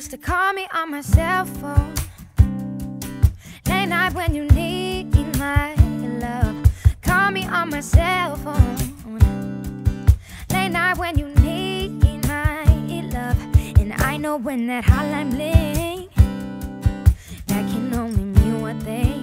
used to call me on my cell phone, late night when you need my love. Call me on my cell phone, late night when you need my love. And I know when that hotline bling, that can only mean one thing.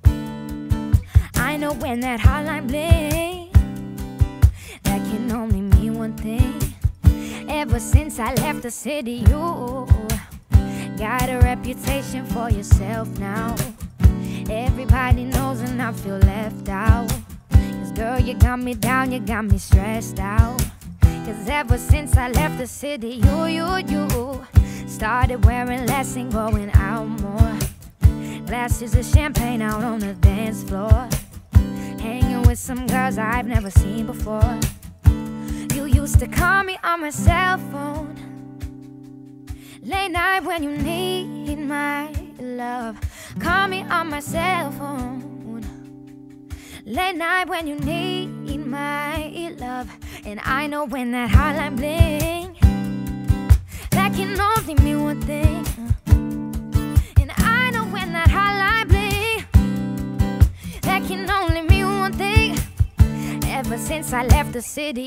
I know when that hotline bling, that can only mean one thing. Ever since I left the city, you got a reputation for yourself now. Everybody knows and I feel left out. Cause girl, you got me down, you got me stressed out. Cause ever since I left the city, you started wearing less and going out more. Glasses of champagne out on the dance floor, hanging with some girls I've never seen before. You used to call me on my cell phone, late night when you need my love. Call me on my cell phone, late night when you need my love. And I know when that hotline bling, that can only mean one thing. And I know when that hotline bling, that can only mean one thing. Ever since I left the city,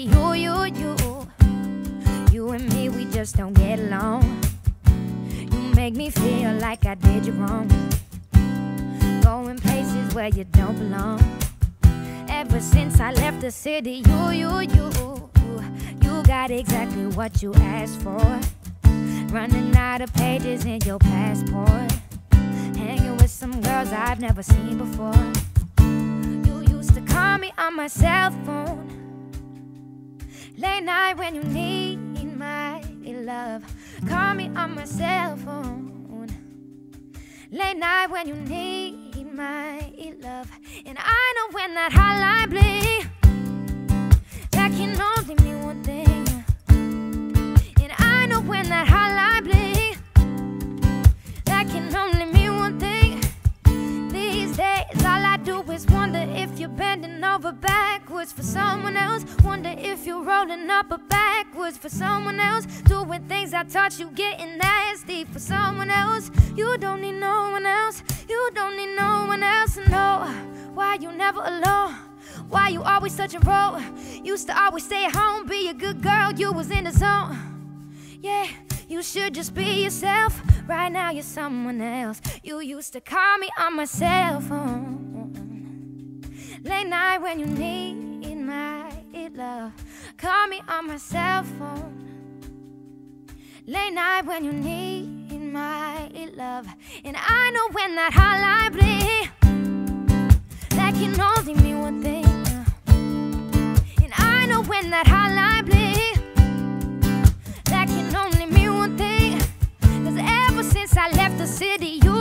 you and me, we just don't get along. You make me feel like I did you wrong, going places where you don't belong. Ever since I left the city, you got exactly what you asked for. Running out of pages in your passport, hanging with some girls I've never seen before. You used to call me on my cell phone, late night when you need my love. Call me on my cell phone, late night when you need my love. And I know when that hotline bling, that can only mean one thing. And I know when that hotline bling, that can only mean one thing. These days all I do is wonder if you're bending over backwards for someone else. Wonder if you're rolling up or backwards for someone else. Doing things I taught you, getting nasty for someone else. You don't need no one else, you don't need no one else to know why you never alone, why you always such a role. Used to always stay at home, be a good girl, you was in the zone. Yeah, you should just be yourself. Right now you're someone else. You used to call me on my cell phone, late night when you need my love. Call me on my cell phone, late night when you need my love. And I know when that hotline bling, that can only mean one thing. And I know when that hotline bling, that can only mean one thing. Cause ever since I left the city, you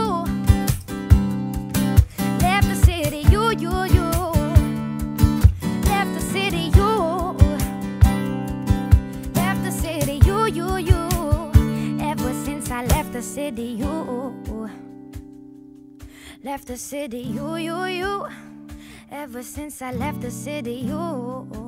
left the city, you left the city, left the city, you. Ever since I left the city, you left the city, you. Ever since I left the city, you